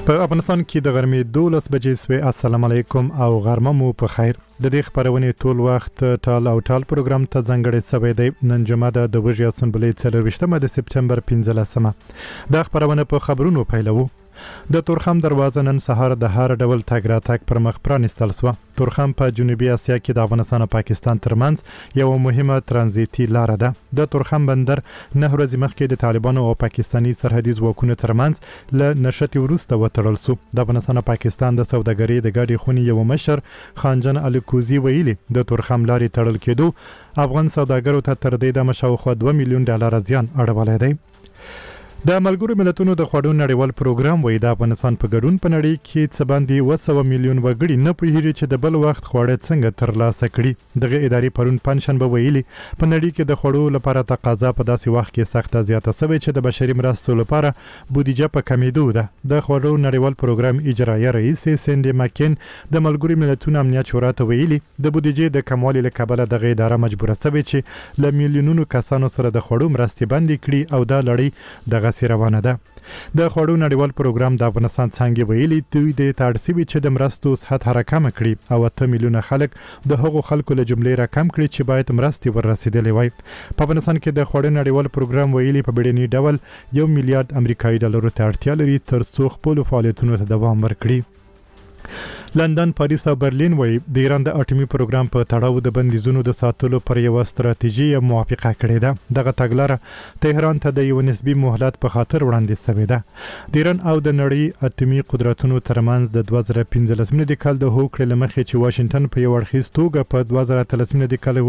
په افغانستان کې د غرمې 12 بجې سوي. السلام علیکم او غرمه مو په خیر. د دې خبرونې ټول وخت ټال او ټال پروګرام ته ځانګړی سوی دی. نن جمعه د 2 اسمبلې 24 د سپتمبر 15مه. د خبرونه په خبرونو پیلو. د تورخم دروازه نن سهار د هر ډول تګ راتګ پر مخ پرانستل سو. تورخم په جنوبي اسیا کې د افغانستان او پاکستان ترمنځ یو مهمه ترانزیتي لار ده. د تورخم بندر نه ورځې مخکې د طالبانو او پاکستاني سرحدي ځواکونو ترمنځ له نشټي وروسته وتړل سو. د افغانستان او پاکستان د سوداګرۍ د ګاډي خونې یو مشر خانجان الکوزي ویلي د تورخم لارې تړل کېدو افغان سوداګرو ته تر دې د مشاوخه $2 میلیون زیان اړولی دی. د ملګرو ملتونو د خوړو نړیوال پروګرام وایي د افغانستان په ګډون په نړۍ کې څه باندې 200 میلیون وګړي نه پوهیږي چې د بل وخت خواړه څنګه ترلاسه کړي. دغه ادارې پرون پنځشنبه ویلي په نړۍ کې د خوړو لپاره تقاضا په داسې وخت کې سخته زیاته شوې چې د بشري مرستو لپاره بودیجه په کمیدو ده. د خوړو نړیوال پروګرام اجرایي رئیس سینډي ماکین د ملګرو ملتونو امنیت شورا ته ویلي د بودیجې د کموالي له کبله دغه اداره مجبوره شوې چې ل میلیونونو کسانو سره د خوړو مرستې بندي کړي او دا لړۍ دغه روانه ده. د خوړو نړیوال پروګرام د افغانستان څنګه ویلي دوی د تړسوي چې د مرستو سطح راکم کړي او 8 میلیونه خلک د هغو خلکو له جملې راکم کړي چې باید مرستې ورسېدلې وای. په افغانستان کې د خوړو نړیوال پروګرام ویلي په بیړني ډول $1 میلیارډ امریکایي ډالر ته اړتیا لري تر څو خپل فعالیتونو ته دوام ورکړي. لندن، پاریس او برلین وایي د ایران د اټومي پروګرام په تړاو د بندیزونو د ساتلو پر یو ستراتیژي موافقه کړې ده. دغه تګلاره تهران ته د یو نسبی مهلت په خاطر وړاندې شوې ده. د ایران او د نړۍ اټومي قدرتونو ترمنځ د 2015 د کال د هوکړې لمخې چې واشنگټن په یو اړخیز توګه په 2013 د کال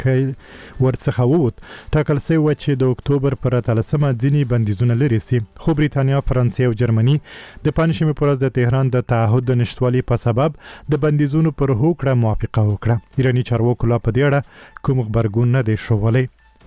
ورڅخه ووت ټاکل شوی و چې د اکتوبر پر 13مه ځینی بندیزونه لري سي. خو بریتانیا، فرانسې او جرمني د پنځشنبه پر ورځ د تهران د تعهد د نشټوالي په سبب د بندیزونو پر هوکړه موافقه وکړه. ایرانی چارواکو لا په دې اړه کوم خبرګون نه دی شولی.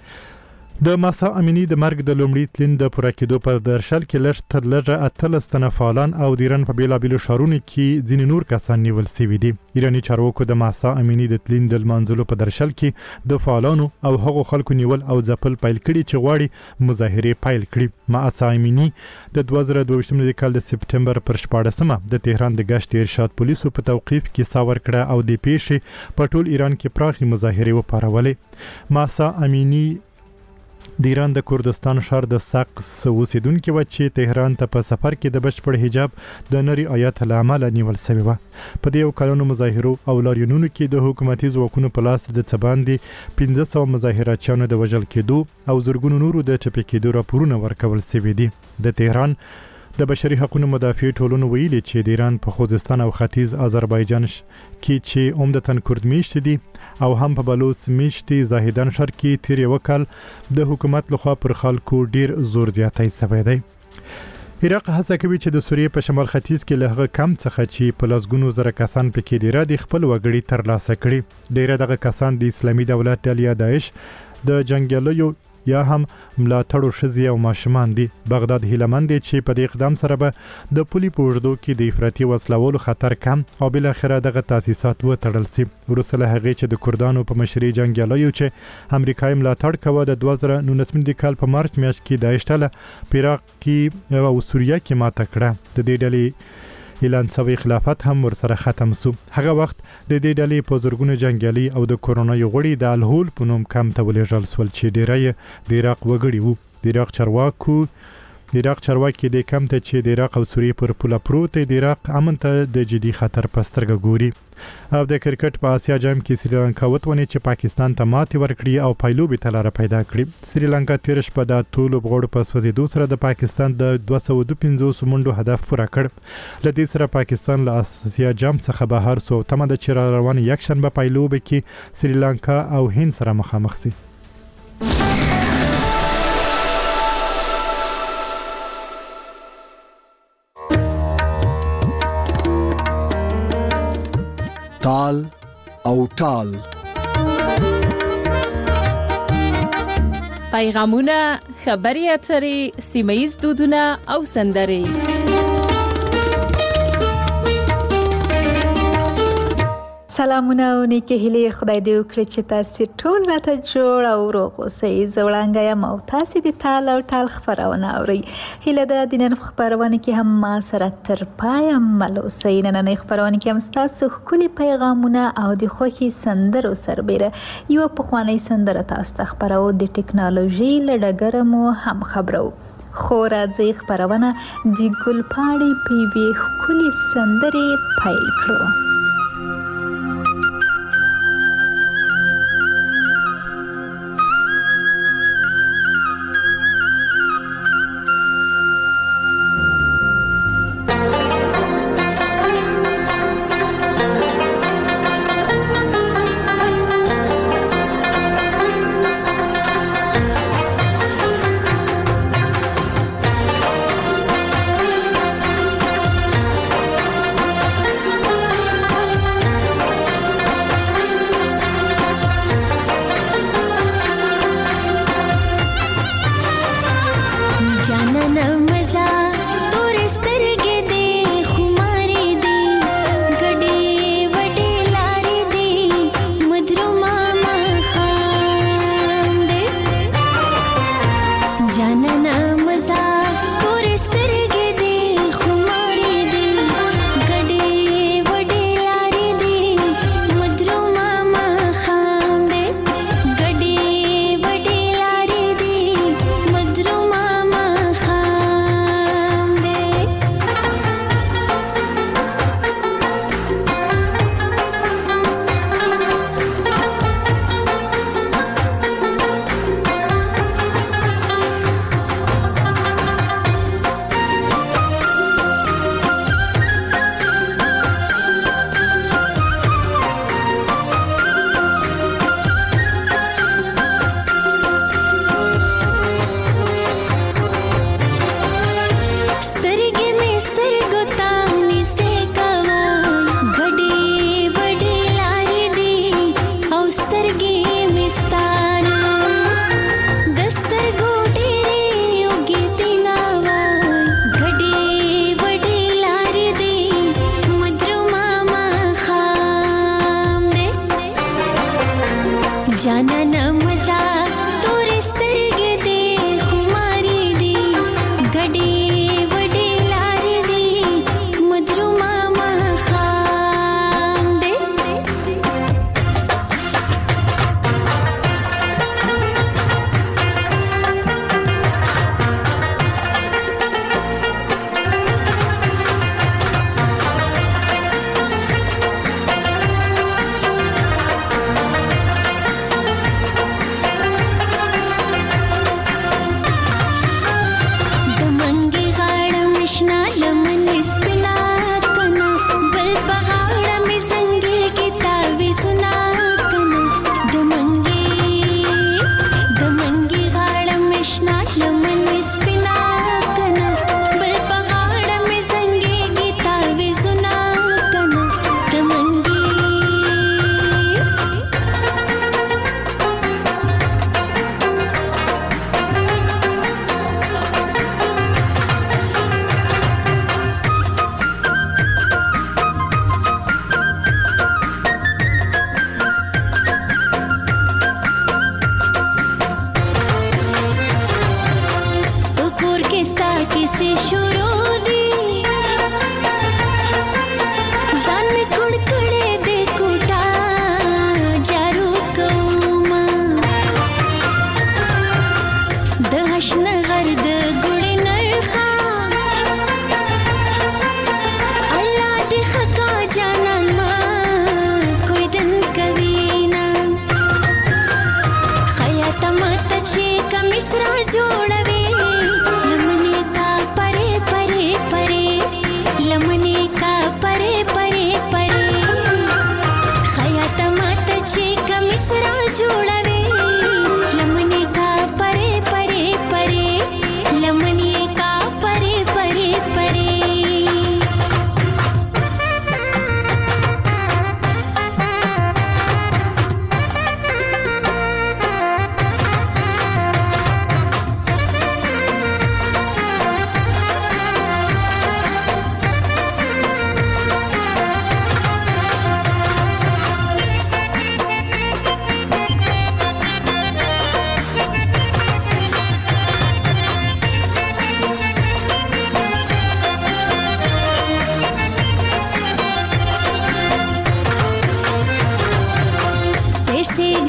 د ماسا امینی د مرګ د لومړي تلین د پوره کېدو په درشل کې لږ تر لږه 18 تنه فعالان او د ایران په بیلابیلو ښارونو کې ځینې نور کسان نیول شوي دي. ایرانی چارواکو د ماسا امینی د تلین د لمانځلو په درشل کې د فعالانو او هغو خلکو نیول او ځپل پیل کړي چې غواړي مظاهرې پیل کړي. ماسا امینی د 2022 کال د سپتمبر پر 14مه د تهران د گشت ارشاد پولیسو په توقیف کې ساور کړه او د پیښې په ټول ایران کې پراخي مظاهرې وپارولې. ماسا امینی د ایران د کردستان ښار د سقز اوسیدونکو و چې تهران ته په سفر کې د بشپړ حجاب د نری آیات له امله نیول شوی و. په دې یو کلونو مظاهرو او لاریونونو کې د حکومتي ځواکونو په لاس د څباندې 1500 مظاهراتچیانو د وژل کېدو او زرګونو نورو د ټپي کېدو راپورونه ورکول شوي دي. د تهران د بشري حقوقو مدافع ټولنو ویلي چې د ایران په خوزستان او ختیځ آذربایجان کې چې عمدتاً کرد میشت دي او هم په بلوچ میشتي زاهدان ښار کې تیر یو کال د حکومت لخوا پر خلکو ډیر زور زیاتی شوی دی. عراق هڅه کوي چې د سوریې په شمال ختیځ کې له هغه کم څخه چې په لسګونو زره کسان پکې ډیره د خپل وګړي ترلاسه کړي. ډیره دغه کسان د اسلامي دولت ډلې داعش د جنگیالیو یا هم ملاتړو ښځې او ماشومان دي. بغداد هیلمند دی چې په دې اقدام سره به د پولي په اوږدو کې د افراطي وسلوالو خطر کم او بالاخره دغه تاسیسات وتړل شي. وروسته له هغې چې د کردانو په مشرۍ جنګیالیو چې امریکایي ملاتړ کوه د 2019 کال په مارچ میاشت کې داعش ډله په عراق کې او سوریه کې ماته کړه. د دې ډلې اعلان شوی خلافت هم ورسره ختم شو. هغه وخت د دې ډلې په زرګونو جنگیالي او د کورونا یو غړي د الهول په نوم کم ته ولېږل شول چې ډیری د عراق وګړي وو. د عراق چارواکي د کم ته چې د عراق او سوریې پر پوله پروت د عراق امن ته د جدي خطر په سترګه ګوري. او د کرکټ په آسیا جام کې سریلانکا وتونی چې پاکستان ته ماتې ورکړي او پایلوبې ته لاره پیدا کړي. سریلانکا تیر شپه د ټولو لوبغاړو په سوځېدو سره د پاکستان د 252 منډو هدف پوره کړ. له دې سره پاکستان له آسیا جام څخه بهر سو. تمه د چې روان یکشنبه پایلوبې کې سریلانکا او هند سره مخامخ شي. تال او ټال پیغامونه، خبري اترې، سیمه‌ییز دودونه او سندرې. سلامونه او نیکه هیلې خدای دې وکړي چې تاسو ټول راته جوړ او روغ اوسئ. زه وړانګه یم او تاسو د تال او ټال خپرونه اورئ. هیله ده د نن خپرونه کې هم ما سره تر پایه مل اوسئ. نننۍ خپرونه کې هم ستاسو ښکلي پیغامونه او د خوښې سندرو سربیره یوه پخوانۍ سندره تاسو ته خپرو. د ټکنالوژي له ډګره مو هم خبرو. خو راځئ خپرونه د ګلپاڼې په یوې ښکلې سندرې پیل کړو.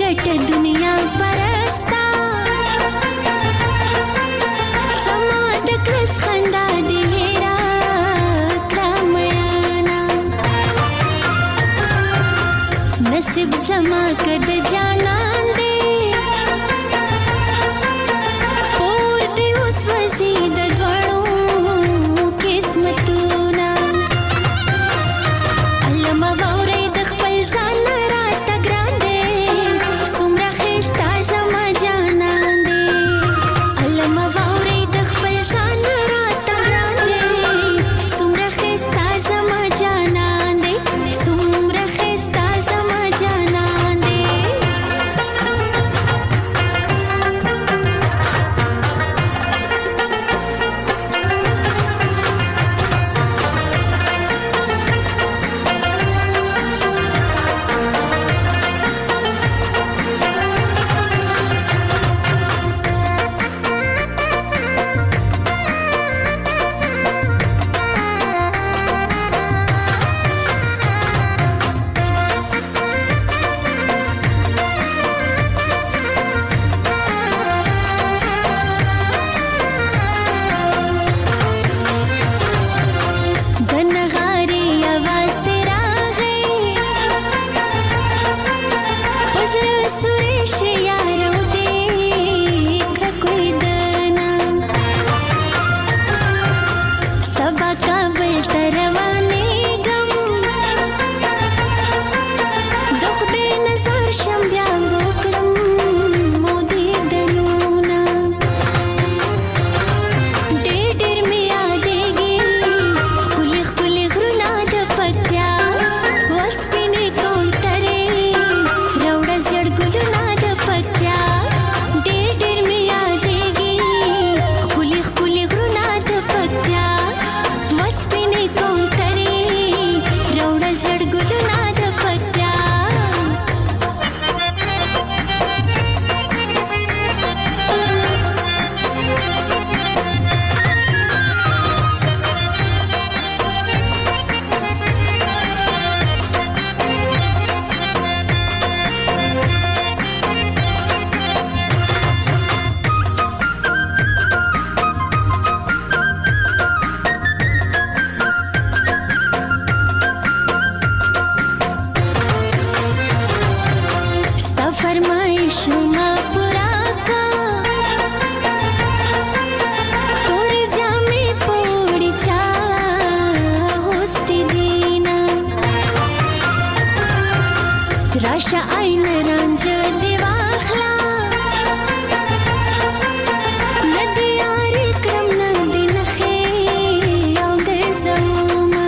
गट दुनिया परस्ता समात कृस खंदा दिहेरा क्रमयाना नसीब जमा कद जाना दे पूर दे उस वसीद द्वड़ो किस्मतूना अलमा वौरे दखपल सान रात ग्रांदे सुमरा खिस्ता जमा जाना दे अलमा वौरे दखपल सान रात ग्रांदे सुमरा खिस्ता जमा जाना दे सुमरा खिस्ता जमा जाना दे गनगारी आवाज तेरा है पजल सुरेश यारो देख कोई दना सबा काबल तरवाने गम दुख दे नजर शम्या बोकरम मोदी दनूना डेडर में आदेगी कुली कुली घृणा दपत्या वस्पिने कोंतरे रौड़ा जड़ गुलना दपत्या डेडर में आदेगी कुली कुली घृणा दपत्या वस्पिने कोंतरे रौड़ा जड़ गुलना दपत्या स्ता फरमाइश मा पूरा का तोरे जामे पोड़ी चा होस्ती दीना राशा आईन रंज दिवाखला नदी आरी क्रम नदी नखे औगर जमुमा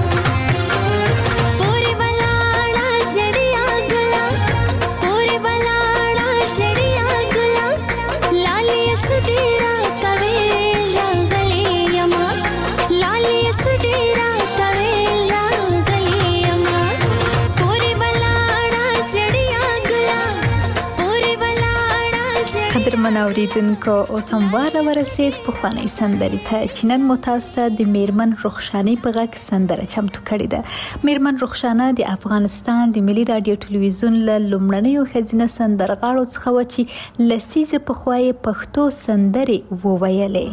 पूरी बलाड़ा जड़िया गुला पूरी बलाड़ा जड़िया गुला लाली असदेरा तवेला गलियमा लाली असदेरा तवेला गलियमा पूरी बलाड़ा जड़िया गुला पूरी बलाड़ा قدرمن اوریدونکو اوس هم واره ورسید پخوانی سندرې ته چې نن مو تاسو ته د میرمن رخشانې په غږ سندره چمتو کړې ده. میرمن رخشانه د افغانستان د ملي رادیو ټلویزیون له لومړنیو ښځینه سندرغاړو څخه وه چې لسیزې پخوا یې پښتو سندرې وویلې.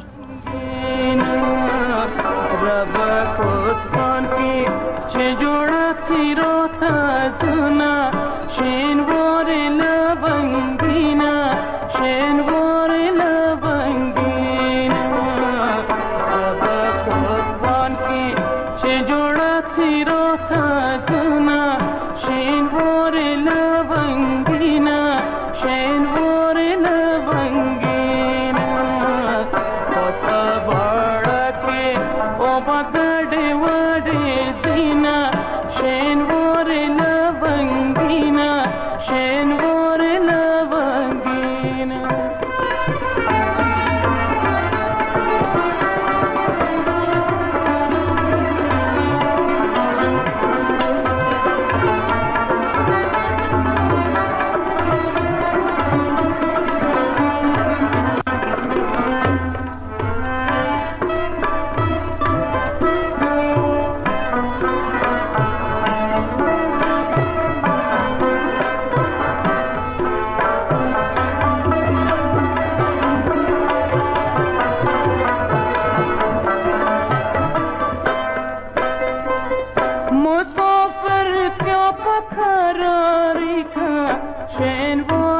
Shane Warren Lavangina, Shane Warren Lavangina.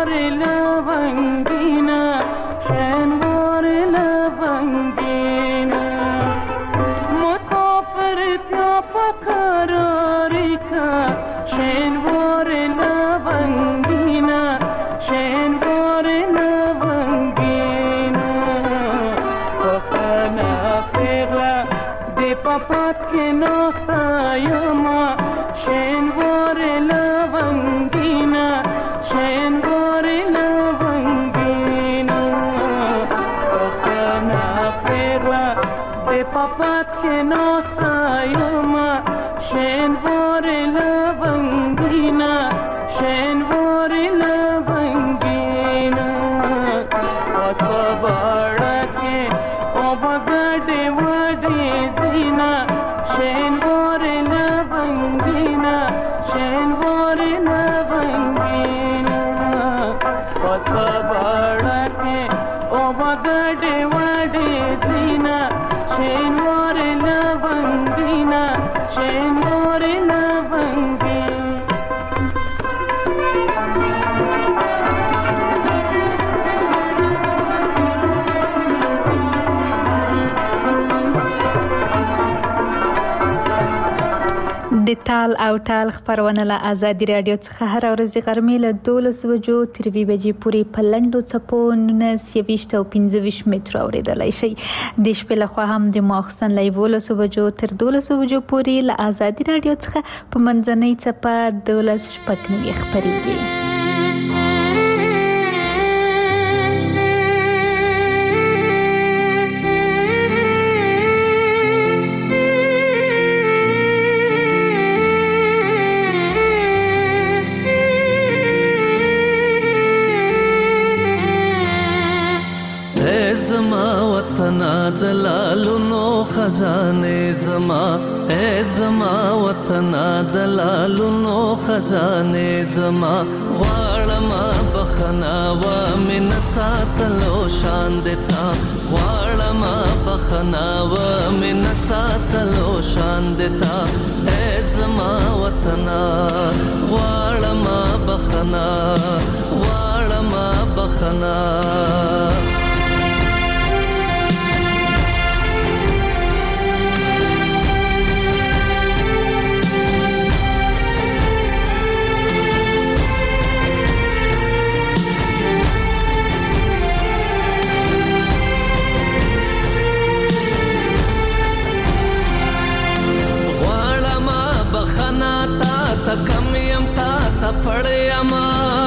د تال او ټال خبرونه له آزادي رادیو څخه هر ورځ غرمې له 12 بجو تر 2 بجې پورې په لنډو څپو 19 او 15 مترو اورېدلای شئ. د شپې لخوا هم د ماخستن له 11 بجو تر 12 بجو پورې له آزادي رادیو څخه په منځنۍ څپه 12 شپږ خبرېږي. دلالونو خزانه زما اے زما وطن دلالونو خزانه زما غواړم بخنا و من ساتلو شان دتا غواړم بخنا و من ساتلو شان دتا اے زما وطن غواړم بخنا غواړم بخنا کم یم تا پړیما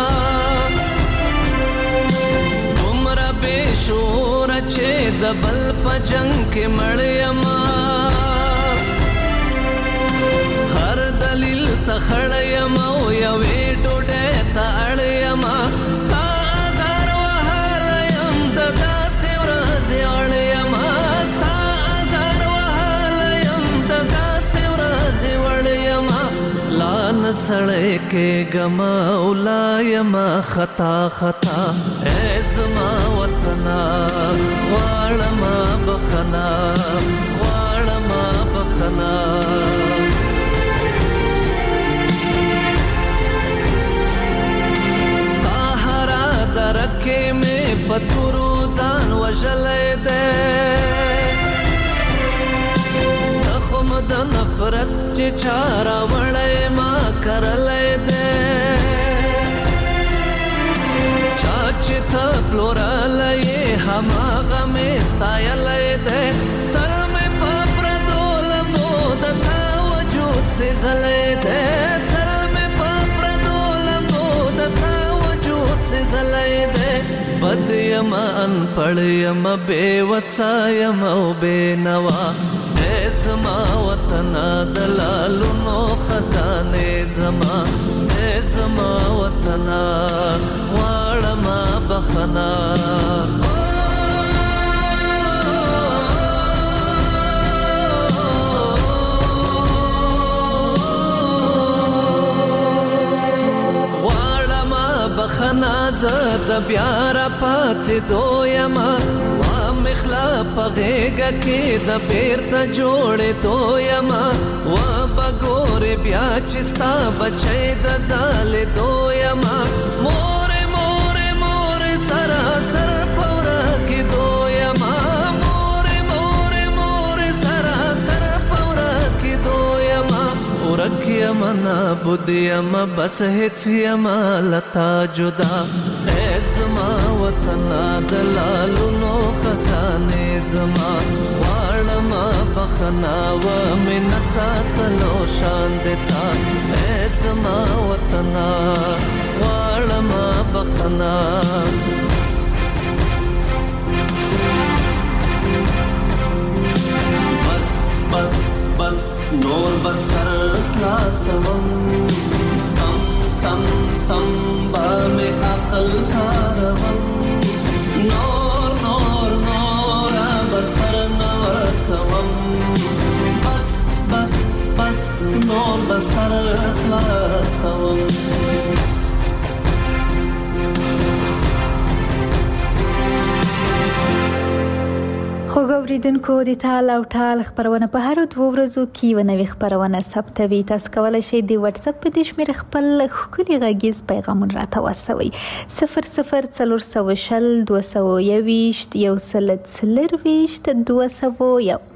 عمر به شور چې د بل په جنگ کې مړیما هر دلیل ته خړیما او یوې ډوډۍ ته اړیما ستا زار وهایم د داسې ورځې اړیما ستا زار وهایم د داسې ورځې وړیما لان سړې کې غما اولایم خطا خطا اے زما وطن غواړم بخنا غواړم بخنا ستا هرا درکې مې پتورو ځان وژلې ده د نفرت چې چارا وړې ما کرلې ده چا چې ته پلورلې هماغه مې ستایلې ده تل مې په پردول مو د تا وجود سېزلې ده تل مې په پردول مو د تا وجود سېزلې ده بد یم انپړ یم بے وسا یم او بے نوا زما وطن دلالونو خزانه زما اے زما وطن غواړم بخنا غواړم بخنا زد بیا را پاتې دویما مخلا پغېګه کې د بیرته جوړې دویما و بګورې بیا چې ستا بچی د ځالې دویما مور مور نابود یم بس هیڅ یم لتا جدا اے زما وطنا دلالونو خزانه زما واړم بخنا و من ساتلو شان دتا اے زما وطنا واړم بخنا بس بس نور بسر خلاصوم سم سم سم با میں عقل کاروم نور نور نور بسر نور کوم بس بس بس نور بسر خلاصوم خو ګوریدونکو د تال او ټال خبرونه په هر 2 ورځو کې و نوې خبرونه ثبتوي. تاسو کولی شئ د واتس اپ په دې شمېره خپل ښکلي غږیز پیغامونه راته واستوئ 00420 221 140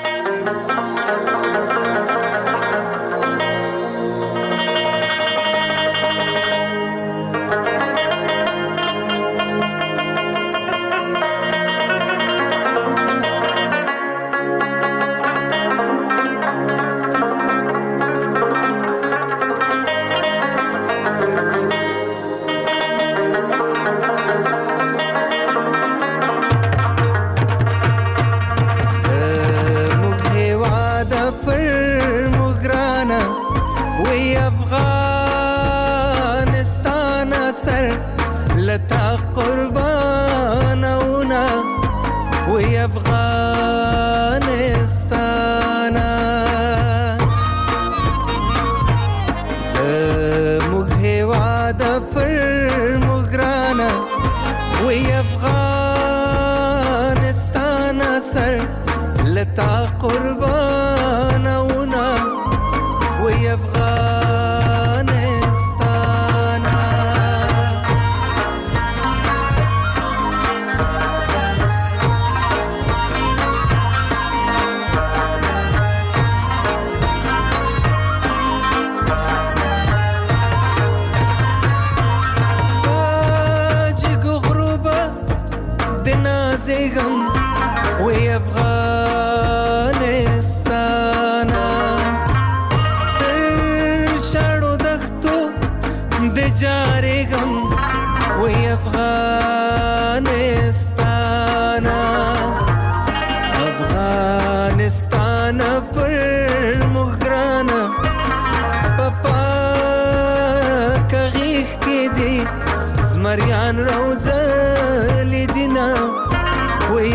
زمریان روزه لیدینا وی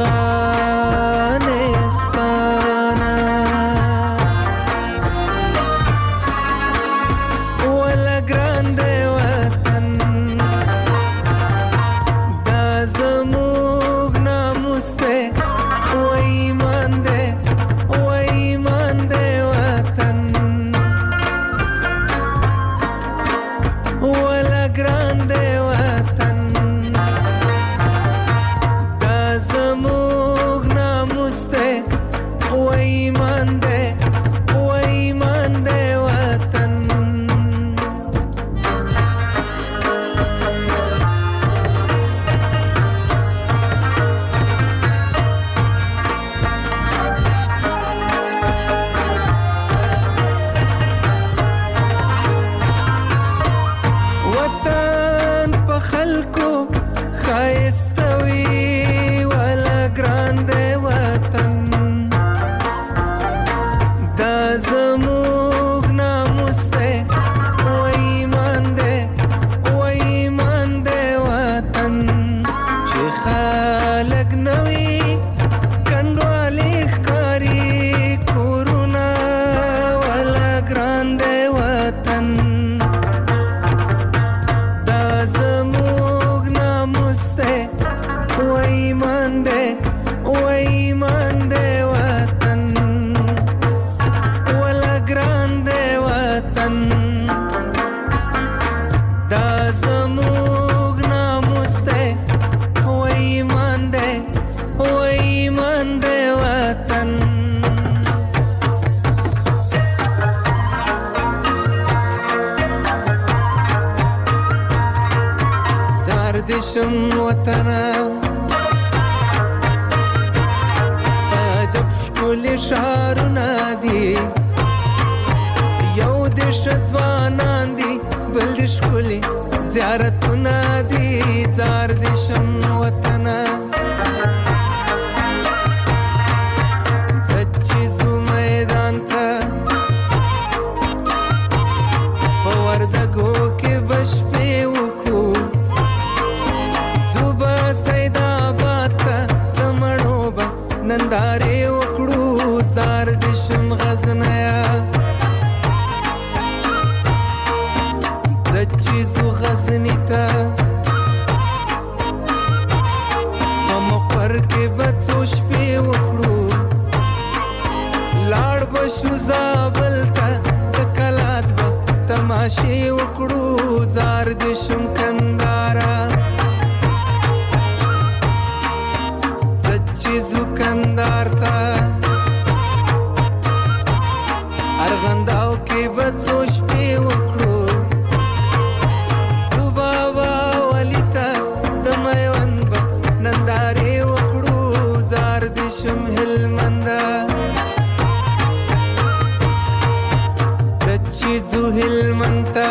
افغانستانا ولا گرانده وطن دا زموگ ناموسته و ایمان ده وطن ولا grande وطن دا زموگ ناموسته و ایمان ده وطن وطن په خلکو خایستوي ولا ګرانده وطن دا زموږ ناموس دی و ایمان دی وطن چې خلک نوي کنډوالې ښکاري کورونه ولا ګرانده وطن وایمان ده وطن ولا grande وطن دا زموږ ناموس ده وایمان ده دشم وطنه عجب ښکلي ښارونه دي یو د ځوانان دي بل د ښکلي زیارتونه دي زار دشم وطنه زچیزو میدان ته په وردګو کې بشپې وکړو زوبه سیدآباد ته د مڼو به نندارې وکړو زار دشم غزنیه زچیزو غزنی ته په مقر کې به څو شپې وکړو لاړ به شو زابل ته د کلات به تماشې وکړو زار دشم کندهاره زچیزو کندهار ته ارغنداو کې به څو شپې وکړو دشم هلمنده زچیزو هلمنده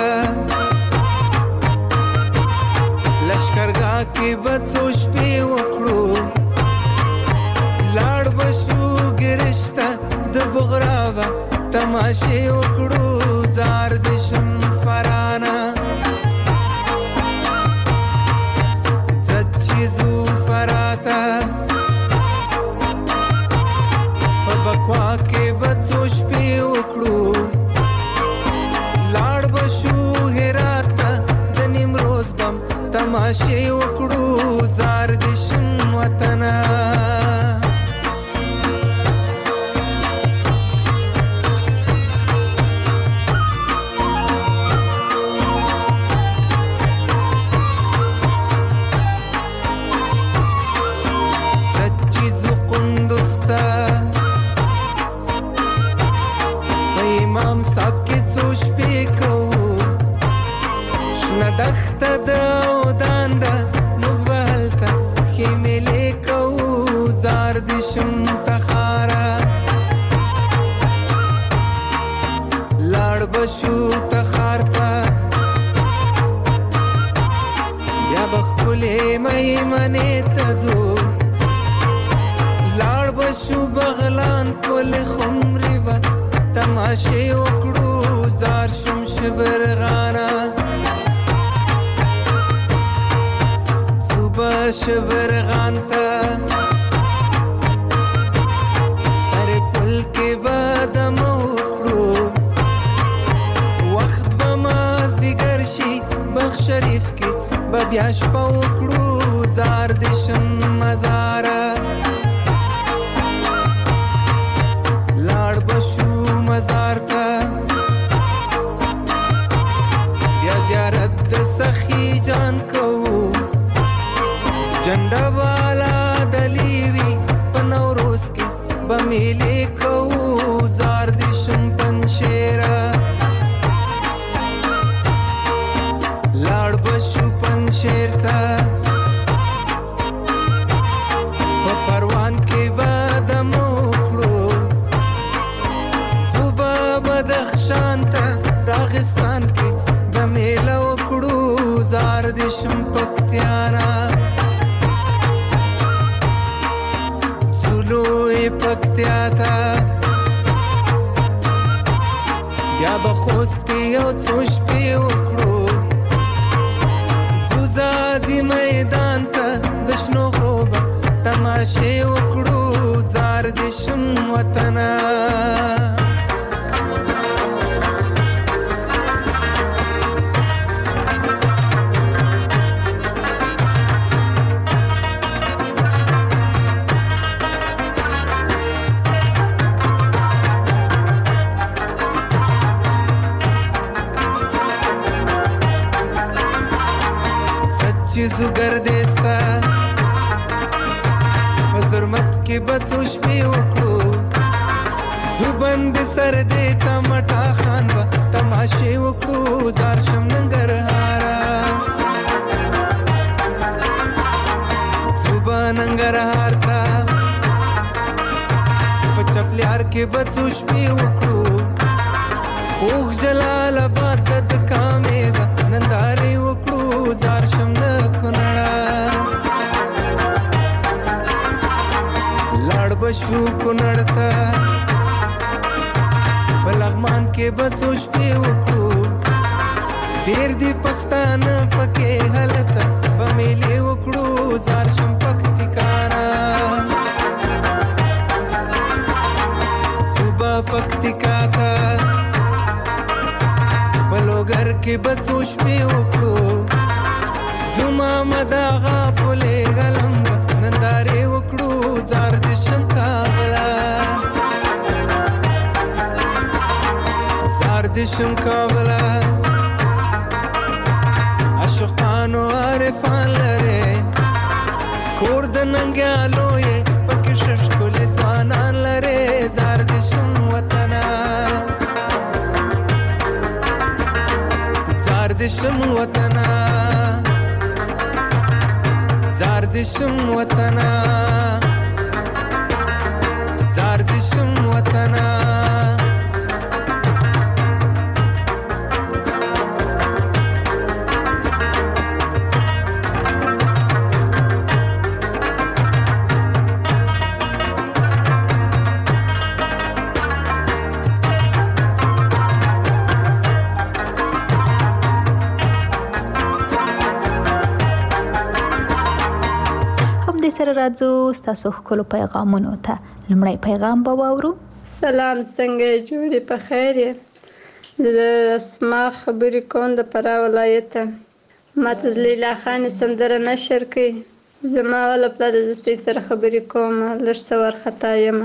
لشکرګاه کې به څو شپې وکړو لاړ به شو ګرشته د بغرا به تماشې وکړو زار دشم فرانه زچیزو فراته بکوا کې به څو شپې وکړو لاړ به شو هرات ته د نیمروز بم تماشې وکړو زار دشم وطنه زچیزو قندوز ته امام صاحب کې څو شپې کوو شنه دښته ده او دانده موږ به هلته خیمې کوو زار دشم تخاره لاړ به شو تخار ته بیا به ښکلې میمنې ته ځو لاړ به شو بغلان پل خمرې به تماشې وکړو زار شم شبرغانه صوبه شبرغان ته سر پل کې به دم وکړو وخت به مازدیګر شي بخت شریف کې به بیا شپه وکړو زار دشم مزاره لاړ به شو مزار ته بیا زیارت د سخی جان کوو جنډه والا دلیوي په نوروز کې به میلې کوو زار دشم پنشیره لاړ به شو پنشیر ته په پروان کې به دم وکړو بدخشان ته راغستان کې به میله وکړو زار دشم پکتیانا زلوی پکتیا ته بیا به خوست کې یو څو شپې وکړو ځوځازي میدان ته د شنو غرو به تماشې وکړو زار دشم وطنه چیزو گردستا په ظلمت کې به څو شپې وکړو زو بند سر دې تمټا خان به تماشې وکړو زار شم ننګرهارا ننګرهار ته په چپلیار کې بڅو شپې وکړو خوږ جلال آباد ته د کامې به نندارې وکړو زار شم د کونړه لاړ به شو کونړ ته په لغمان کې بڅو شپې وکړو ډېر دي پښتانه پکې هلته به میلې وکړو زار شم پکتیکانا صوبه پکتیکا ته په لوګر کې بڅو شپې وکړو جمعه مداغه پولې غلم نندارې وکړو زار دې شم کابله زار دې شم کابله عاشقانو عارفان لره کور د ننګیالو یې پکې ششکولې ځوانان لره زار دې شم وطنه زار دې شم وطنه زار دې شم وطنه زار دې شم وطنه سره راځو ستاسو خپل پیغامونو ته لمړی پیغام به واورو سلام څنګه جوړې په خیر د اسما خبرې کوم د فراه ولایت ماته لیلا خان سندره نشر کړي زما ولپاره د دې سره خبرې کوم لږ څه ورخطا یم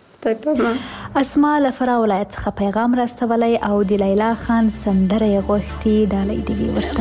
اسما له فراه ولایت څخه پیغام راستولی او د لیلا خان سندره یې غوښتي ډالۍ دی ورته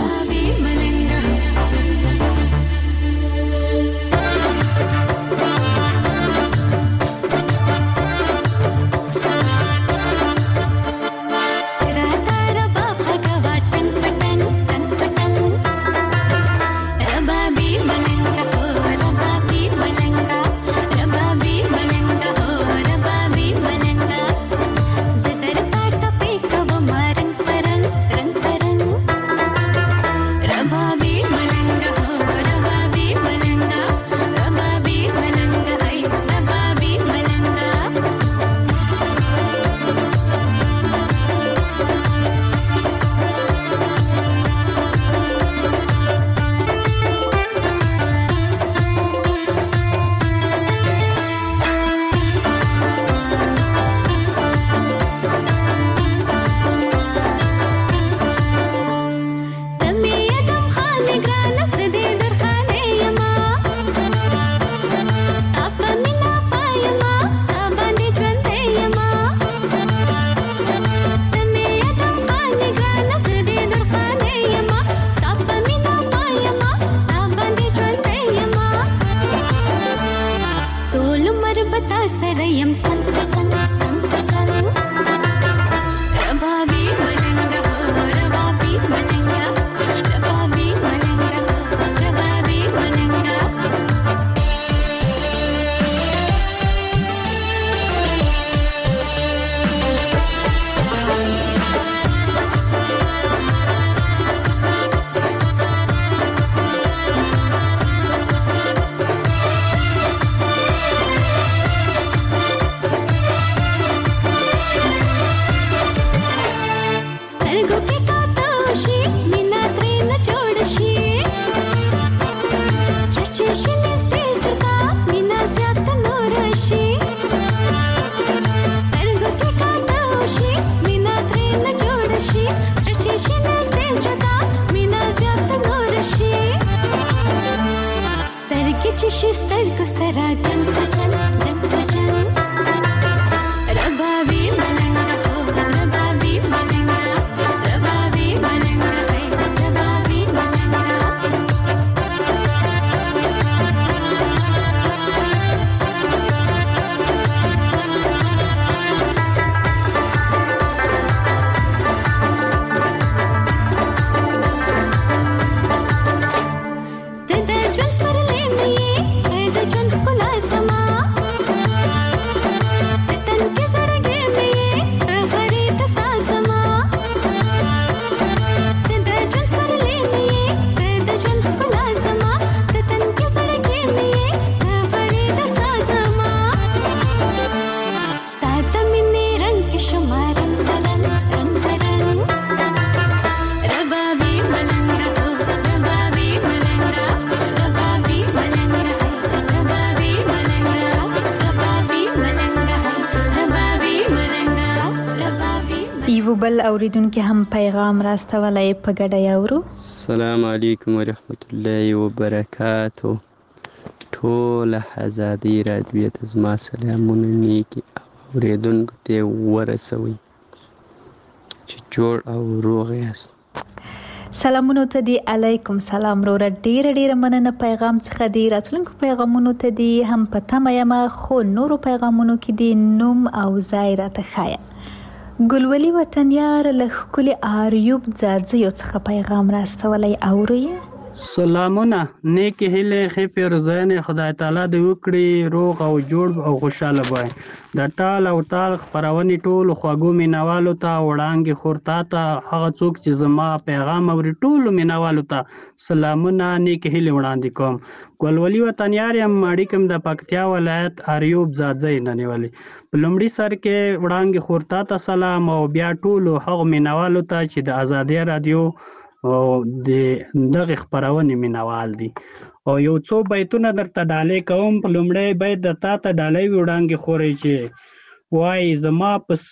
ژوند بل اوریدونکو هم پیغام راستولای په ګډه یاورو. السلام علیکم ورحمت الله وبرکاتو. ټول آزادی رادیو ته زما سلامونه نیکي اوریدونکو ته ورسوي چې جوړ او روغ یاست. سلامونو ته دی علیکم سلام وروره. ډیره مننه پیغام څخه دی. راتلونکو پیغامونو ته دی هم په تمه یم، خو نورو پیغامونو کې دی نوم او ځای راته ښایه. ګلولي وطنیار له ښکلي آریوب ځاځیو څخه پیغام راستولی اورئ. سلامونه، نیکې هیلې ښې پیرزوینې خدای تعالی دې وکړي روغ او جوړ او خوشحاله وای. د ټال او ټال خپرونې ټولو خوږو مینوالو ته وړانګې خور تا ته هغه څوک چې زما پیغام اوري ټولو مینوالو ته سلامونه نیکې هیلې وړاندې کوم. ګلولي وطنیار یم، اړیکم د پکتیا ولایت آریوب ځاځی نه نیولې. په لومړي سر کې وړانګې خور تا ته سلام او بیا ټولو هغو مینوالو ته چې د ازادي رادیو او د دغه خبرونه مینوال دي. او یو څو بیتونه درته ډالې کوم. په لومړی بیت د تا ته ډالۍ وړاندې خوري چې وای زما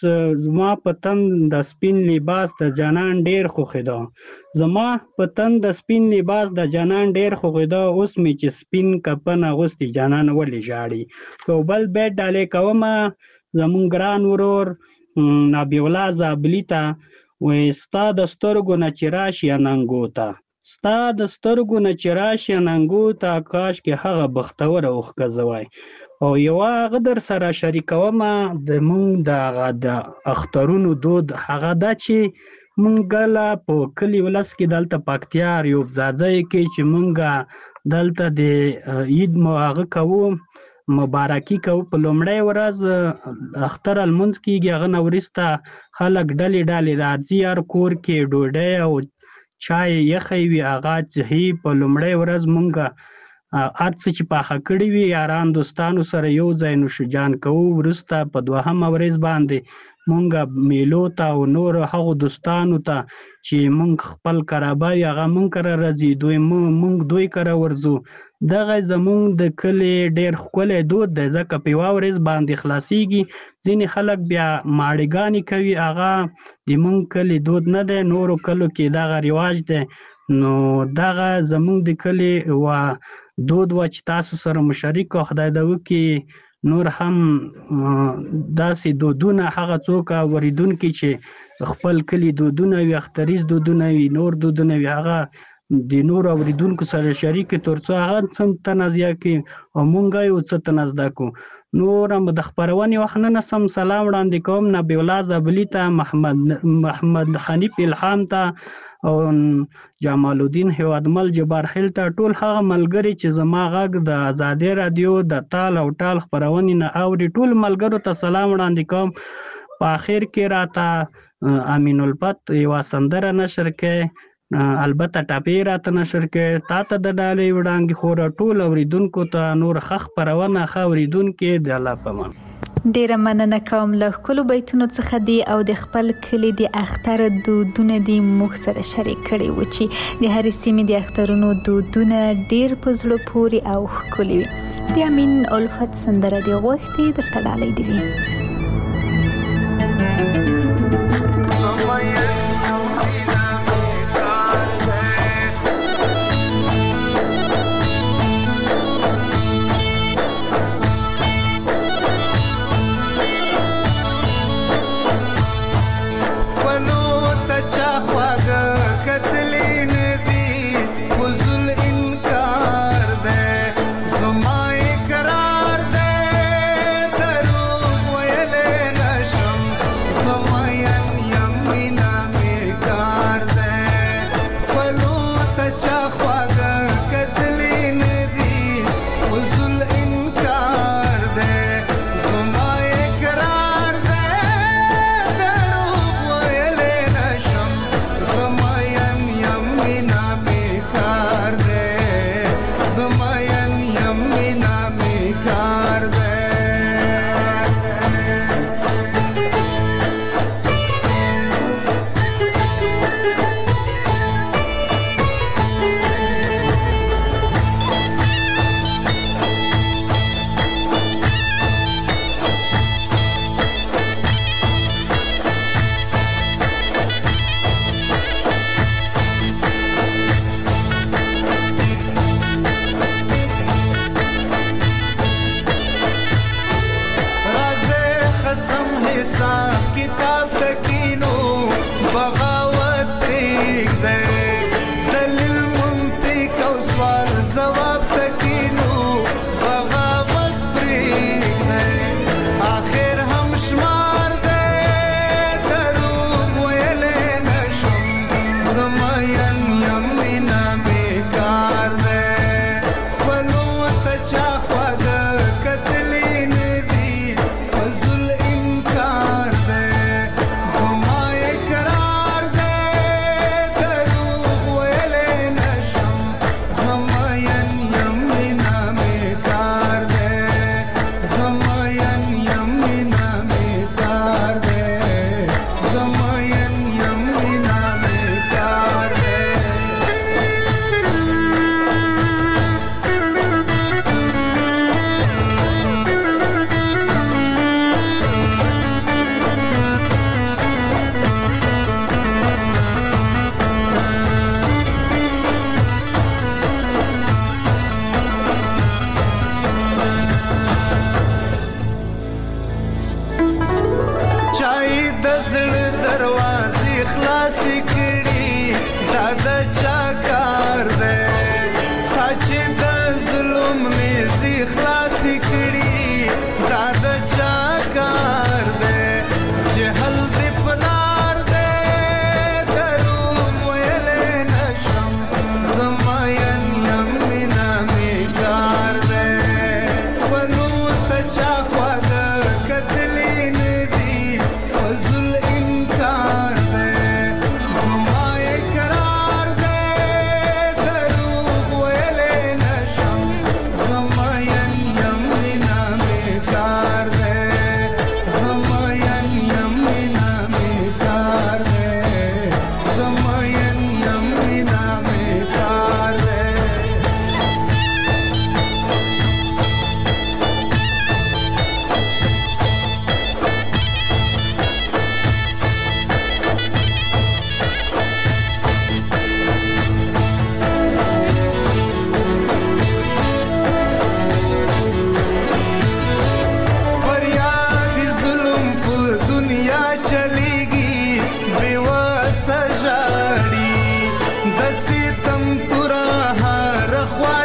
په تن د سپین لباس د جانان ډیر خوښیدا، زما په تن د سپین لباس د جانان ډیر خوښیدا، اوس می چې سپین کفن اغوستي جانان ولې ژاړي. یو بل بیت ډالې کوم زمون ګران ورور نبی الله زابلی ته وای ستا د سترګو نه چې راشي اننګو ته، ستا د سترګو نه چې راشي اننګو ته، کاش کې هغه بختوره اوښکه زوای. او یوه هغه در سره شریکوم د مونږ د اخترونو دود هغه ده چې مونږ له په کلي ولس کې دلته پکتیا آریوب ځاځی کې چې مونږ دلته د عید هغه کوو مبارکي کوو. په لومړی ورځ اختر لمونځ کېږي، هغه نه وروسته خلک ډلې راځي، هر کور کې ډوډۍ او چای یخی وي هغه څښي. په لومړی ورځ مونږ هر څه چې پاخه کړي وي یاران دوستانو سره یو ځای نوشجان کوو. وروسته په دوهمه ورځ باندې مونږ میلو ته او نور هغو دوستانو ته چې مونږ خپل کرابه وي هغه مونږ کره راځي، مونږ دوی کره ورځو. دغه زمونږ د کلي ډېر ښکلی دود دی، ځکه په یوه ورځ باندې خلاصیږي. ځینې خلک بیا ماړېګانې کوي، هغه د مونږ کلي دود نه دی، نورو کلو کې دغه رواج دی. نو دغه زمونږ د کلي دود و چې تاسو سره مشارک او خدای دې وکړي نور هم داسې دودونه هغه څوک اوریدونکي چې خپل کلي دودونه وي، اختریز دودونه وي، نور دودونه وي، هغه د نور اوریدونکو سره شریک تر څو هغه څه تنازع کړي او مونږ یو څه تنازع کوو. نور هم د خپرونې وخت نه سم سلام وړاندې کوم نبی الله زابلی ته، محمد حنیف الهام ته او جمال الدین هیوادمل جبارخیل ته، ټول هغه ملګري چې زما غږ د ازادي رادیو د ټال او ټال خپرونې نه اوري، ټول ملګرو ته سلام وړاندې کوم. په آخر کې راته امین الفت یوه سندره نشر کړې، البته ټاپې راته نشر کړې، تا ته د ډالۍ وړاندې خوره ټول اوریدونکو ته نور ښه خپرونه ښه اوریدونکي د الله په امان. ډیره مننه کوم له ښکلو بیتونو څخه دی او د خپل کلي د اختر دودونه دی موږ سره شریک کړي و چې د هرې سیمې د اخترونو دودونه ډیر په زړه پورې او ښکلي وي. د امین الفت سندره دی غوښتې درته ډالۍ دی وي. Someone خلاصې کړي دا د چا کار دی تا چې د ظلم نیزې خلاصې کړي دا د چا کار دی جهل دې په لار دی دروغ ویلی نشم زما ین یم مینه مې کار دی ونو ته چا خوا د کتلې نه دي فضل انکار دی زما اقرار دی دروغ ویلی نشم زما ین یم مینه مې کار دی زما ین یم مینه مې کار دی زما ین یم مینه مې کار دی فریاد ظلم په دنیا چلیږي بېوسه ژاړي د ستم توره هر خوا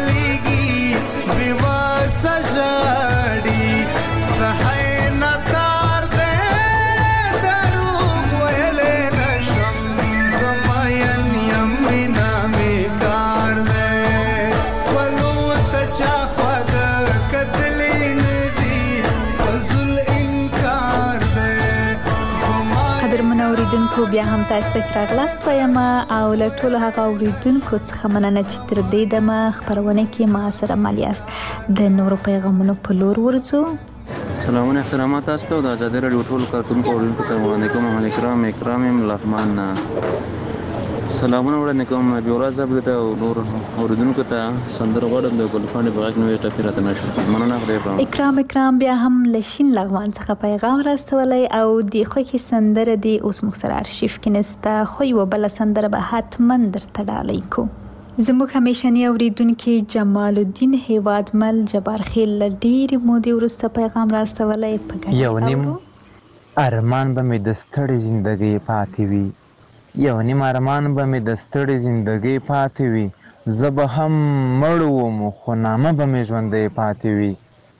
چلیږي بېوسه ژاړي څه حینتار دی دروغ ویلی نشم زما ین یم مینه مې کار دی ولو ته چا خوا د کتلې نه دي فضل انکار دی زما قدرمنو اوریدونکو بیا هم تاسو ته راغلاست وایم او له ټولو هغه اوریدونکو څخه مننه چې تر دې دمه خپرونه کې ما سره مل یاست د نورو پیغامونو په لور ورځو. سلامونه احترامات تاسو ته د ازادي راډیو ټول کارکونکو اوریدونکو ته وړاندې کوم محمد اکرام لغمان سلامونه وړاندې کوم بیورا صاحب ته او نور اوریدونکو ته سندره غواړم د ګلفانې په غږ نوې ټپې راته نشو مننه خدای په اکرام بیا هم لشین لغمان څخه پیغام راستولی او د خوږې سندره دی اوس موږ سره ارشیف کې نسته خو یوه بله سندره به حتما درته ډالۍ کو. زموږ همیشنی اوریدونکي جمال الدین هیوادمل جبار خیل له ډېرې مودې وروسته پیغام راستولی په ګډه یو نیم ارمان به مې د ستړې زندګۍ پاتې وي یو نیم ارمان به مې د ستړې زندګۍ پاتې وي زه به هم مړ وم خو نامه به مې ژوندی پاتې وي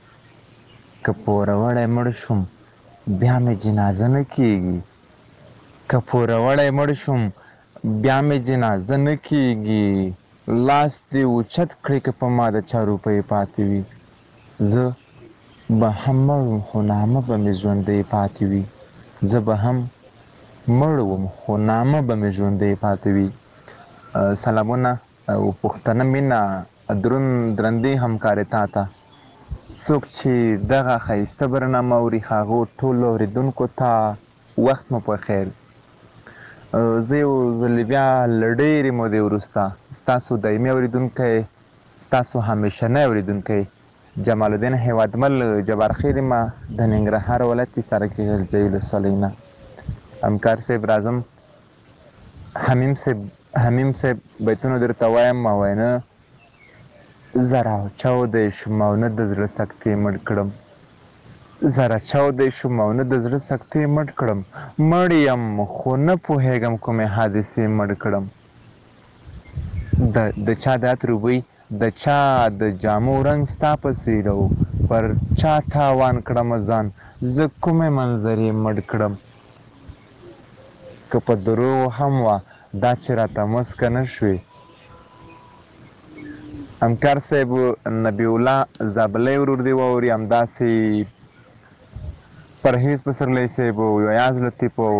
که پوروړی مړ شوم بیا مې جنازه نه کیږي که پوروړی مړ شوم بیا مې جنازه نه کیږي لاس دې اوچت کړې که په ما د چا روپۍ پاتې وي زه به هم مړ وم خو نامه به مې ژوندی پاتې وي زه به هم مړ وم خو نامه به مې ژوندی پاتې وي. سلامونه او پښتنه مینه درندې همکارې تا ته څوک چې دغه ښایسته برنامه اوري هغو ټولو اورېدونکو ته وخت مو په خیر. زه یو ځلې بیا له ډېرې مودې وروسته ستاسو دایمي اورېدونکی ستاسو همیشنی اورېدونکی جمال الدین هیوادمل جبار خیل یم د ننګرهار ولایت د سرکې غلجۍ ولسوالۍ نه. همکار صاحب راځم حمیم صاحب بیتونه درته وایم ما وینه زره چاودی شوم او نه د زړه سکتې مړ کړم زره چاودی شوم او نه د زړه سکتې مړ کړم مړ یم خو نه پوهېږم کومې حادثې مړ کړم د چا د عطر بوی د چا د جامو رنګ ستا په څېر و پر چا تاوان کړم ځان زه کومې منظرې مړ کړم که په دروغو هم وه دا چې راته مسکه نه شوې. همکار صاحب نبی الله زابلی ورور دی واوري همداسې پرهیز پسرلی صاحب او یاز لطیف او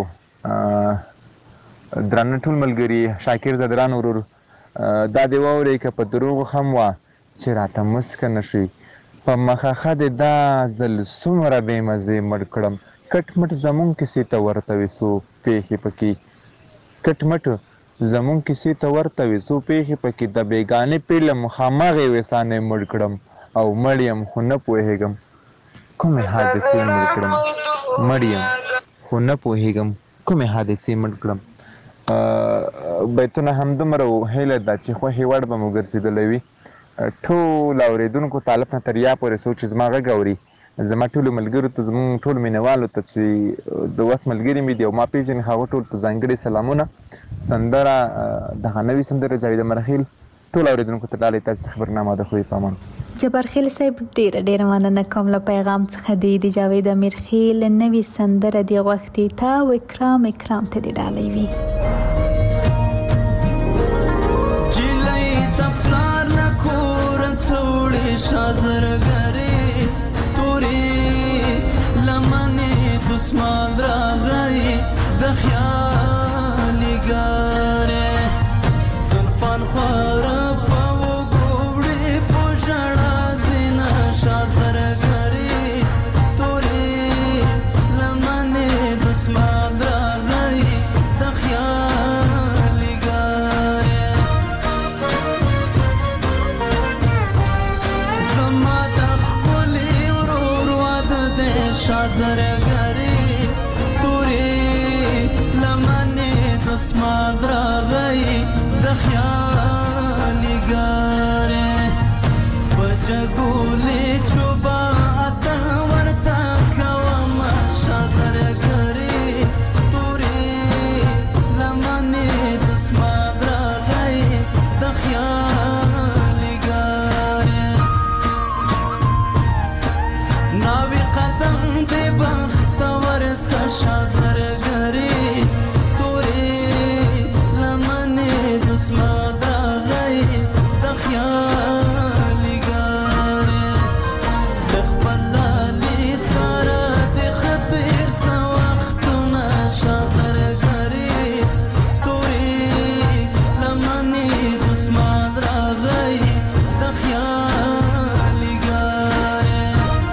درانه ټول ملګري شاکر زدران ورور دا دی واورئ که په دروغو هم وه چې راته مسکه نه شوې په مخه دې دا ځل څومره بې مزې مړ کړم کټ مټ زمونږ کیسې ته ورته وې څو پېښې پکې کټ مټ زمونږ کیسې ته ورته وې څو پېښې پکې د بېګانې پیلم هماغې ویسانې مړ کړم او مړ یم خو نه پوهېږم کومې حادثې مړ کړم مړ یم خو نه پوهېږم کومې حادثې مړ کړم. بیتونه همدومره هیله ده چې خوښې وړ به مو ګرځېدلی وي ټول اورېدونکو طالب نه تر یا پورې څوک چې زما غږ اوري زما ټولو ملګرو ته زموږ ټولو مینوالو ته چې د وخت ملګري مې دي او ما پېژني هغه ټولو ته ځانګړي سلامونه. سندره دغه نوې سندره جاوید مرخیل ټول اورېدونکو ته ډالۍ تاسو ته خبرنامه د خوی پامان. جبارخیل صاحب ډېره مننه کوم له پیغام څخه د جاوید امیرخیل نوې سندره دی غوښتې تا او اکرام ته دې ډالۍ وي. شازرگری توری لمنی دسمان راغی دخیالی گاره زلفان خواره پاو گوڑی پوشڑا زینا شازرگری توری لمنی دسمان راغی دخیالی گاره شازرگری توری لمنی دسماد راغی دخیالی گاره بجگولی چوبا اتا ورتا کوام شازرگری توری لمنی دسماد راغی دخیالی گاره ناوی قدم دی بختور شازرگری توری لمنی دسماد راغی دخیالی گاره دخبلالی سارا دی خطیر سوختنا شازرگری توری لمنی دسماد راغی دخیالی گاره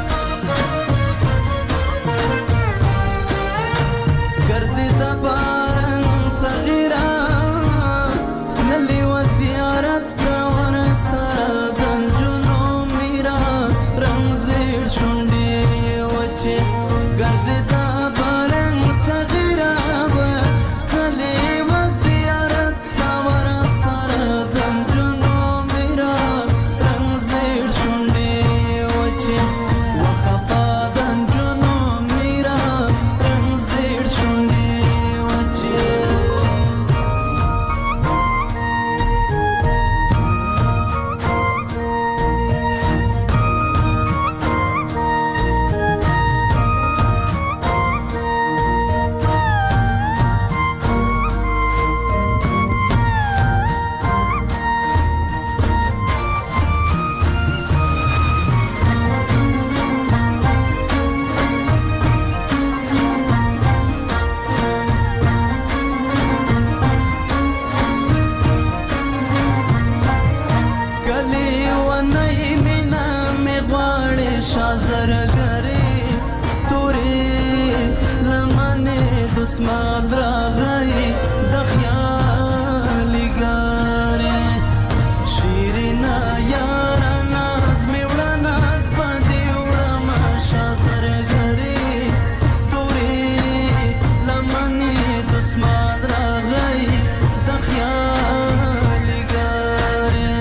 گرزی دبارن تغییران نلی و زیارت دور سردن جنو میرا رنگ زیر شنڈی وچی گرزی دبارن تغییران نلی و زیارت دور سردن جنو میرا رنگ زیر شنڈی وچی وخفادن جنو میرا رنگ زیر شنڈی وچی گلی و نئی مینا می غواړي شازرگری توری لمنی دسماد راغی دخیالی گاره شیرینا یارا ناز می وړه ناز باندې وړم شازرگری توری لمنی دسماد راغی دخیالی گاره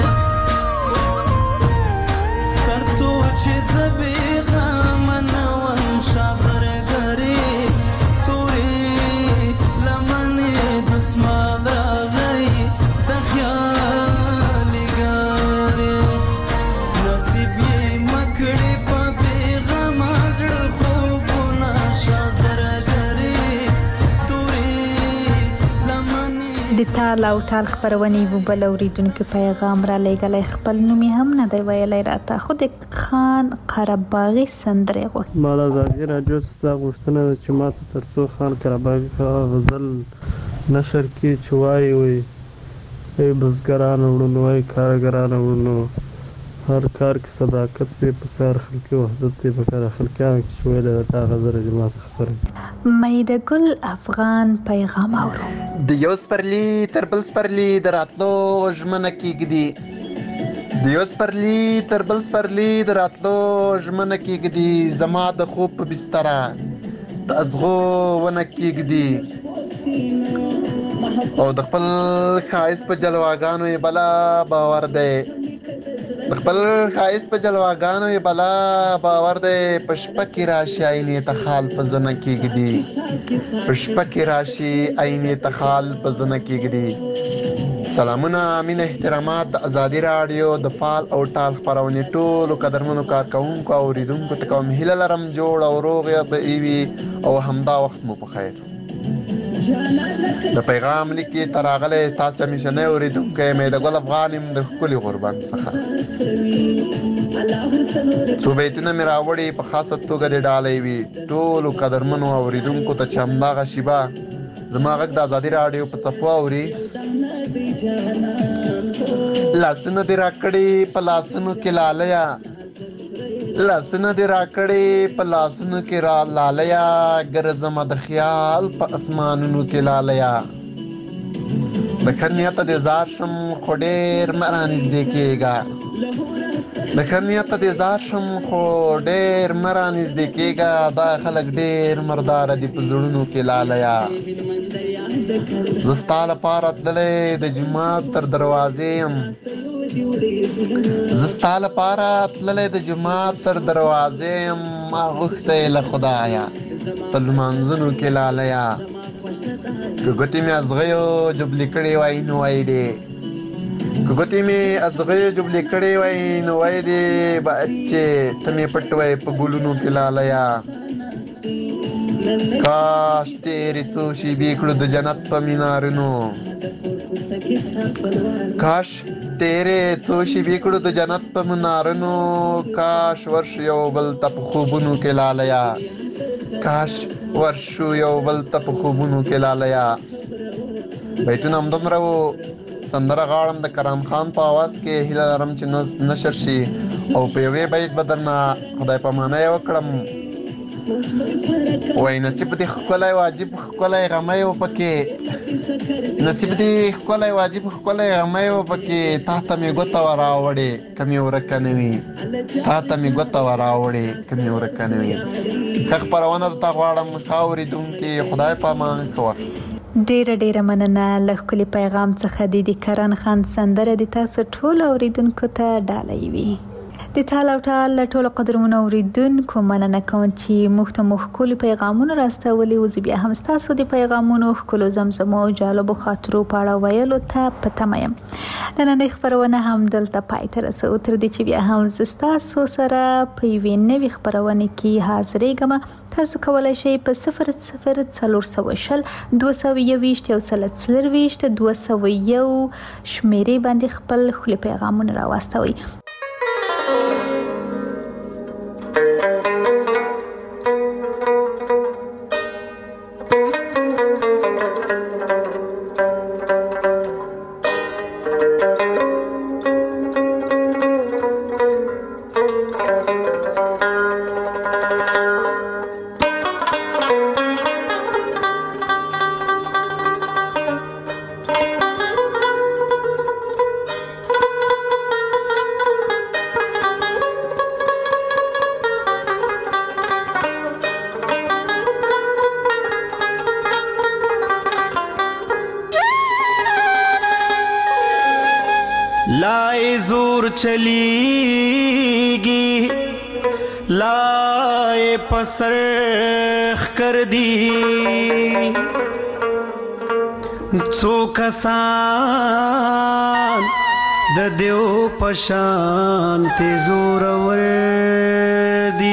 ترڅو چې زبې غمنوم شازرگری توری لمنی دسماد راغی دخیالی گاره نصیب یې مکړې په بېغمه زړه خوبونه شازرگری توری لمنی د تال او ټال خپرونې و بل اوریدونکو پیغام را لېږلی خپل نوم یې هم نه دی ویلی راته خو د خان قرهباغي سندرې غوښتې. ما د ازادي راډیو څخه غوښتنه ده چې ما ته تر څو خان قرهباغي غزل نشر کړي چې وایي ای بزګرانو وروڼو ای کارګرانو وروڼو هر کار کې صداقت دی پکار خلقي وحدت دی پکار خلقیانو کې چې ویلی ده دا غزل چې ما ته خبره میده ګل افغان پیغام اورو. د یو سپرلی تر بل سپرلی د راتلو ژمنه کېږدي د یو سپرلی تر بل سپرلی د راتلو ژمنه کېږدي زما د خوب په بستره د ازغو ونه کېږدي او د خپل ښایست په جلواګانو یې بلا باور دی د خپل ښایست په جلواګانو یې بلا باور دی په شپه کې راشي آینې ته خال په زنه کېږدي په شپه کې راشي آینې ته خال په زنه کېږدي. سلامونه، مینه، احترامات د ازادي راډیو د فال او ټال خپرونې ټولو قدرمنو کارکوونکو او اوریدونکو ته کوم هیله لرم جوړ او روغ به وي او همدا وخت مو په خیر. د پیغام لیکي تر راغلی تاسو همیشنی اوریدونکی مې د ګل افغان یم د ښکلي غوربند څخه. څو بیتونه مې راوړي په خاصه توګه د ډالۍ وي ټولو قدرمنو اوریدونکو ته چې همدغه شیبه زما غږ د ازادي راډیو په څپو اوري. لاسونه دې راکړي په لاسونو کې لالیا، لاسونه دې راکړي په لاسونو کې را لالیا، ګرځمه د خیال په اسمانونو کې لالیا. د ښه نیته دې زار شم خو ډېر مه رانږدې کېږه، د ښه نیته دې زار شم خو ډېر مه رانږدې کېږه، دا خلک ډېر مرداره دي په زړونو کې لالیا. زه ستا لپاره تللی د جومات تر دروازې یم، زه ستا لپاره تللی د جومات تر دروازې یم، ما غوښتی له خدایه په لمانځنو کې لالیا. که ګوتې مې ازغیو جبلې کړې وای نو وای دې، که ګوتې مې ازغیو جبلې کړې وای نو وای دې، باید چې ته مې پټ وای په ګلونو کې لالیا. کاش تیرې څو شیبې کړو د جنت په مینارونو، کاش تیرې څو شیبې کړو د جنت په منارونو، کاش ورشو یو بل ته په خوبونو کې لالیا، کاش ورشو یو بل ته په خوبونو کې لالیا. بیتونه همدومره وو. سندره غاړم د کرام خان په آواز کې، هیله لرم چې نشر شي او په یوې بیت به درنه خدای پامانۍ وکړم. وای نصیب دې ښکلی واجب ښکلی غمی و پکې، نصیب دې ښکلی واجب ښکلی غمی و پکې، تا ته مې ګوته وراوړې که مې ورکه نه وي، تا ته مې ګوته وراوړې که مې ورکه نه وي. ښه خپرونه درته غواړم ښه اورېدونکي، خدای پامان ښه وخت. ډیره مننه له ښکلي پیغام څخه. د کرن خان سندره د تاسو ټولو اوریدونکو ته ډالۍ وي. د تال او ټال له ټولو قدرمنو اوریدونکو مننه کوم چې موږ ته مو ښکلي پیغامونه راستولي وو. زه بیا هم ستاسو د پیغامونو ښکلو زمزمو او جالبو خاطرو په اړه ویلو ته په تمه یم. نننۍ خپرونه هم دلته پای ته رسوو، تر دې چې بیا هم زه ستاسو سره په یوې نوې خپرونې کې حاضرېږم. تاسو کولی شئ په 004020 221 201 شمیرې باندې خپل ښکلي پیغامونه راواستوئ. لائے زور چلیگی لائے پسرخ کر دی څو کسان د دیو پشان ته زور ور دی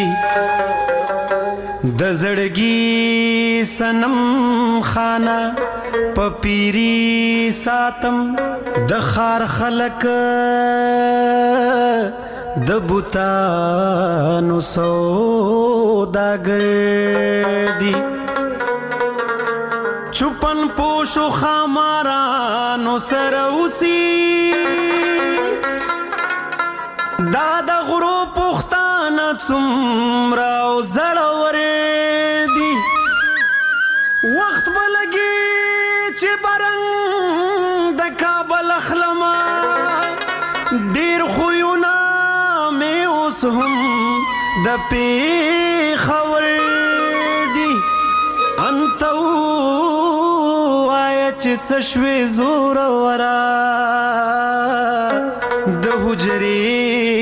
د زړګي سنم خانه پپیری ساتم د خار خلق د بوتانو سوداګر دی چوپن پوشو خامارانو سره اوسي دا د غرو پختانه څومره او زړور دی وخت بلګي چې برنګ د کابل اخلما ډیر خوونه مې اوس هم د پیښور دی انته وایه چې څه شوې زوره ورا د حجرې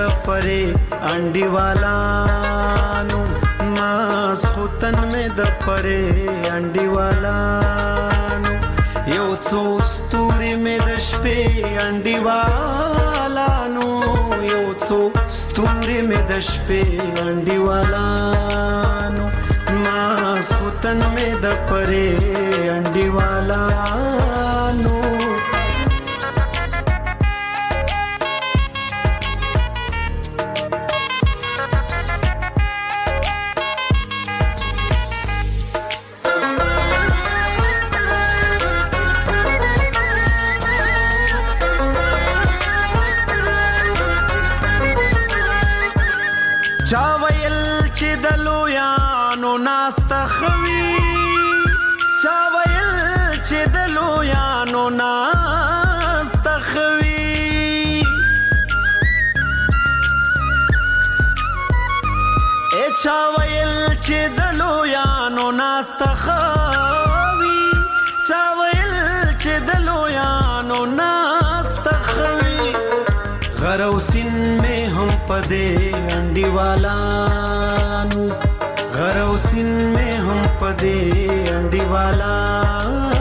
پرې انډیوالانو ماسخوتن مې د پرې انډیوالانو یو څو ستوري مې د شپې انډیوالانو یو څو ستوري مې د شپې انډیوالانو ماسخوتن مې د پرې انډیوالانو چا ویل چې د لویانو ناسته خوي چا ویل چې د لویانو ناسته خوي چا ویل چې د لویانو ناسته خوي چا ویل چې د لویانو ناسته خوي غروسین میں ہم پدے انڈیوالانو غروسین میں ہم پدے انڈیوالانو